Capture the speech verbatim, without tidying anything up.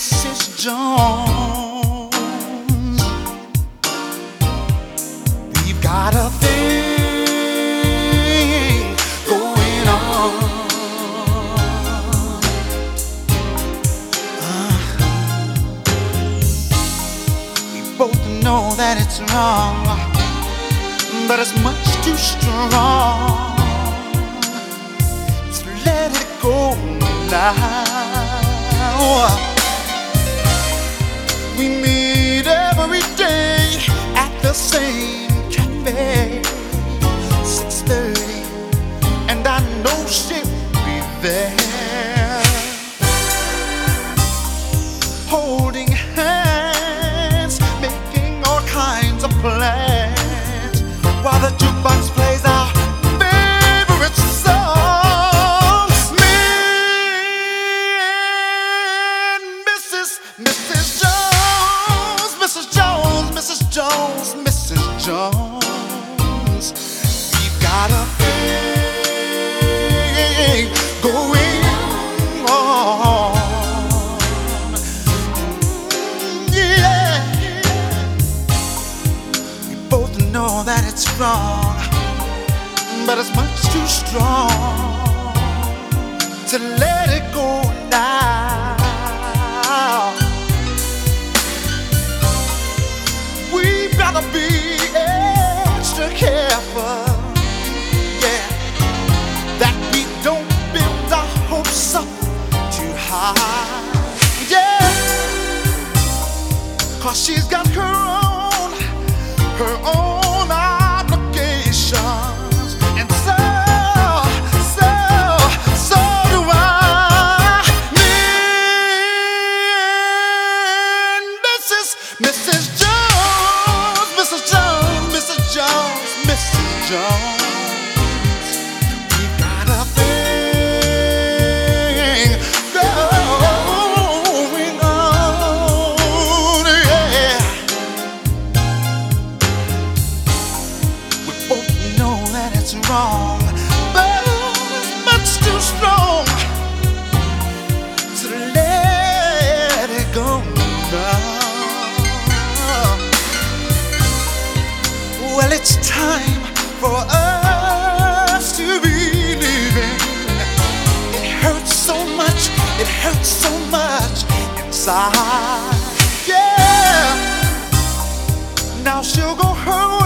Missus Jones, we've got a thing going on. Uh, we both know that it's wrong, but it's much too strong to let it go now. We meet every day at the same cafe, six thirty, and I know she'll be there, holding hands, making all kinds of plans, while the jukebox plays our favorite song. Me and Missus Missus Jones, Missus Jones, Missus Jones, Missus Jones, we've got a thing going on. Yeah, we both know that it's wrong, but it's much too strong to let it go now. We've gotta be extra careful, yeah, that we don't build our hopes up too high, yeah, 'cause she's got her own, her own obligations, and so, so, so do I. Me and Missus Missus Jones, Missus Jones, Missus Jones, Missus Jones, we've got a thing going on, yeah. We both know that it's wrong, but it's much too strong to let it go now. Well, it's time for us to be leaving. It hurts so much, it hurts so much inside, yeah. Now she'll go her way.